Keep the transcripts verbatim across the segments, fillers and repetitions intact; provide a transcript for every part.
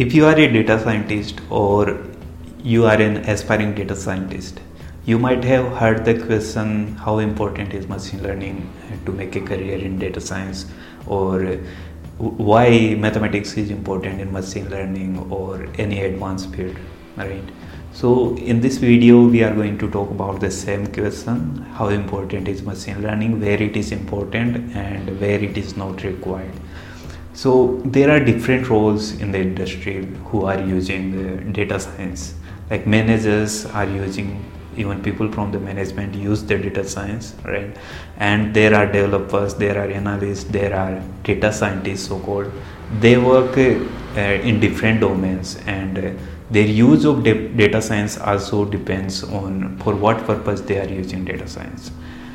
If you are a data scientist or you are an aspiring data scientist, you might have heard the question, how important is machine learning to make a career in data science, or why mathematics is important in machine learning or any advanced field, right? So in this video we are going to talk about the same question, how important is machine learning, where it is important and where it is not required. So there are different roles in the industry who are using the data science. Like managers are using, even people from the management use the data science, right? And there are developers, there are analysts, there are data scientists, so called. They work uh, in different domains, and uh, their use of de- data science also depends on for what purpose they are using data science.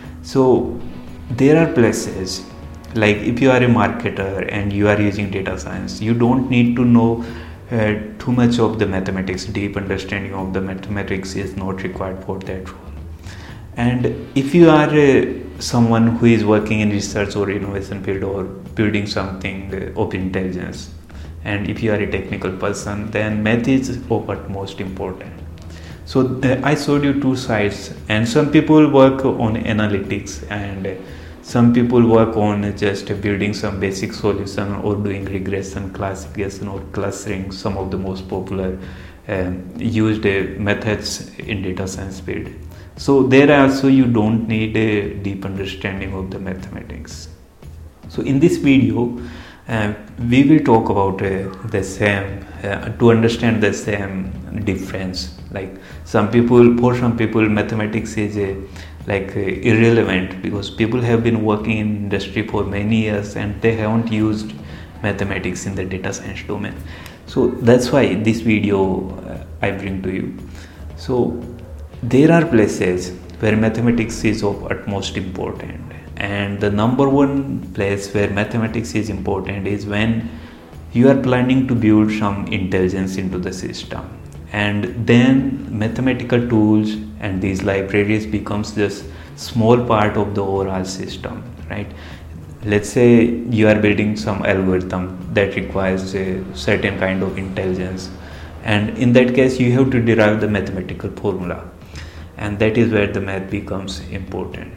So there are places, like if you are a marketer and you are using data science, you don't need to know uh, too much of the mathematics. Deep understanding of the mathematics is not required for that role. And if you are uh, someone who is working in research or innovation field or building something uh, of intelligence, and if you are a technical person, then math is of utmost important. So uh, I showed you two sides, and some people work on analytics, and uh, some people work on just building some basic solution or doing regression, classification or clustering, some of the most popular um, used uh, methods in data science field. So there also you don't need a deep understanding of the mathematics. So in this video uh, we will talk about uh, the same uh, to understand the same difference. Like some people, for some people mathematics is a like uh, irrelevant, because people have been working in industry for many years and they haven't used mathematics in the data science domain. So that's why this video uh, I bring to you. So there are places where mathematics is of utmost important, and the number one place where mathematics is important is when you are planning to build some intelligence into the system, and then mathematical tools and these libraries becomes just small part of the overall system, right? Let's say you are building some algorithm that requires a certain kind of intelligence, and in that case you have to derive the mathematical formula, and that is where the math becomes important.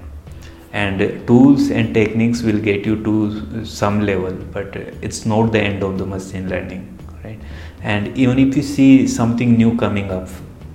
And tools and techniques will get you to some level, but it's not the end of the machine learning, right? And even if you see something new coming up,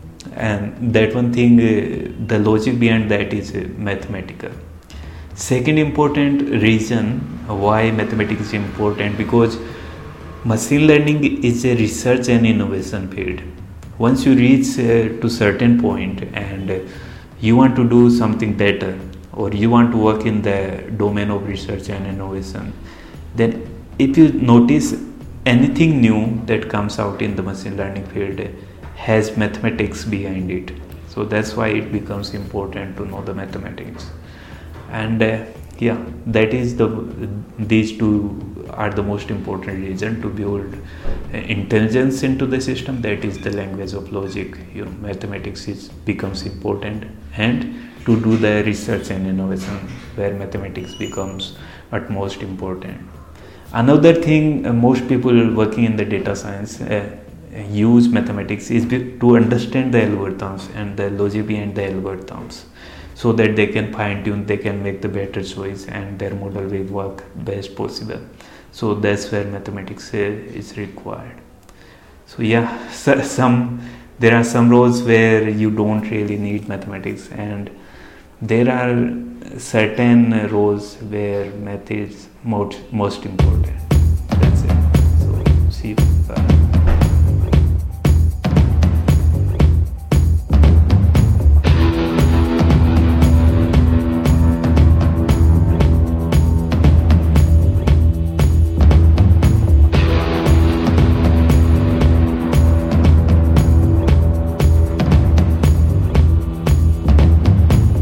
and that one thing, uh, the logic behind that is uh, mathematical. Second important reason why mathematics is important, because machine learning is a research and innovation field. Once you reach uh, to certain point and uh, you want to do something better, or you want to work in the domain of research and innovation, then if you notice anything new that comes out in the machine learning field has mathematics behind it. So that's why it becomes important to know the mathematics. And uh, yeah, that is the these two are the most important reason to build uh, intelligence into the system. That is the language of logic. You know, mathematics is becomes important, and to do the research and innovation where mathematics becomes utmost important. Another thing, uh, most people working in the data science uh, use mathematics is be- to understand the algorithms and the logic behind the algorithms, so that they can fine tune, they can make the better choice, and their model will work best possible. So that's where mathematics uh, is required. So yeah, so some there are some roles where you don't really need mathematics, and there are certain roles where math is most, most important.